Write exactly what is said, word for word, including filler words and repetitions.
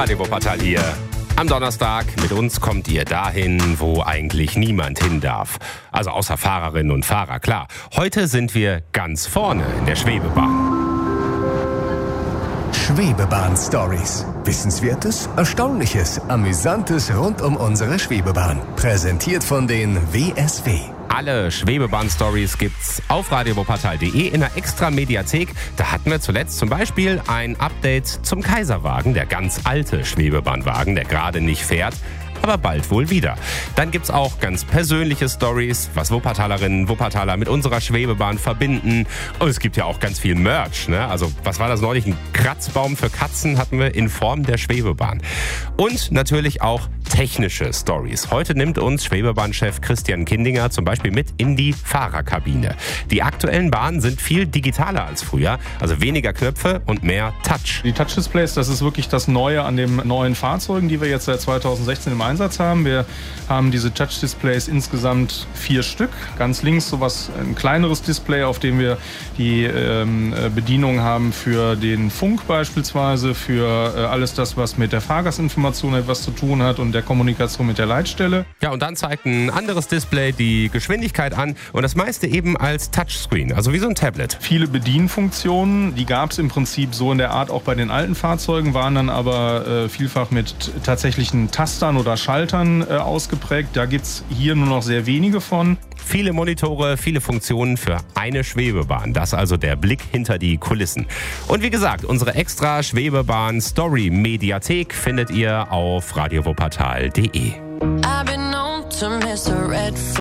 Radio Wuppertal hier. Am Donnerstag mit uns kommt ihr dahin, wo eigentlich niemand hin darf. Also außer Fahrerinnen und Fahrer, klar. Heute sind wir ganz vorne in der Schwebebahn. Schwebebahn-Stories. Wissenswertes, Erstaunliches, Amüsantes rund um unsere Schwebebahn. Präsentiert von den W S W. Alle Schwebebahn-Stories gibt's auf radio wuppertal punkt de in der Extra-Mediathek. Da hatten wir zuletzt zum Beispiel ein Update zum Kaiserwagen, der ganz alte Schwebebahnwagen, der gerade nicht fährt, aber bald wohl wieder. Dann gibt's auch ganz persönliche Stories, was Wuppertalerinnen, Wuppertaler mit unserer Schwebebahn verbinden. Und es gibt ja auch ganz viel Merch, ne? Also, was war das neulich? Ein Kratzbaum für Katzen hatten wir in Form der Schwebebahn. Und natürlich auch technische Stories. Heute nimmt uns Schwebebahnchef Christian Kindinger zum Beispiel mit in die Fahrerkabine. Die aktuellen Bahnen sind viel digitaler als früher, also weniger Knöpfe und mehr Touch. Die Touch-Displays, das ist wirklich das Neue an den neuen Fahrzeugen, die wir jetzt seit zweitausendsechzehn im Einsatz haben. Wir haben diese Touch-Displays insgesamt vier Stück. Ganz links sowas, ein kleineres Display, auf dem wir die ähm, Bedienung haben für den Funk beispielsweise, für äh, alles das, was mit der Fahrgastinformation etwas zu tun hat und der Kommunikation mit der Leitstelle. Ja, und dann zeigt ein anderes Display die Geschwindigkeit an und das meiste eben als Touchscreen, also wie so ein Tablet. Viele Bedienfunktionen, die gab es im Prinzip so in der Art auch bei den alten Fahrzeugen, waren dann aber äh, vielfach mit tatsächlichen Tastern oder Schaltern äh, ausgeprägt. Da gibt es hier nur noch sehr wenige von. Viele Monitore, viele Funktionen für eine Schwebebahn. Das also der Blick hinter die Kulissen. Und wie gesagt, unsere extra Schwebebahn-Story-Mediathek findet ihr auf radio wuppertal punkt de.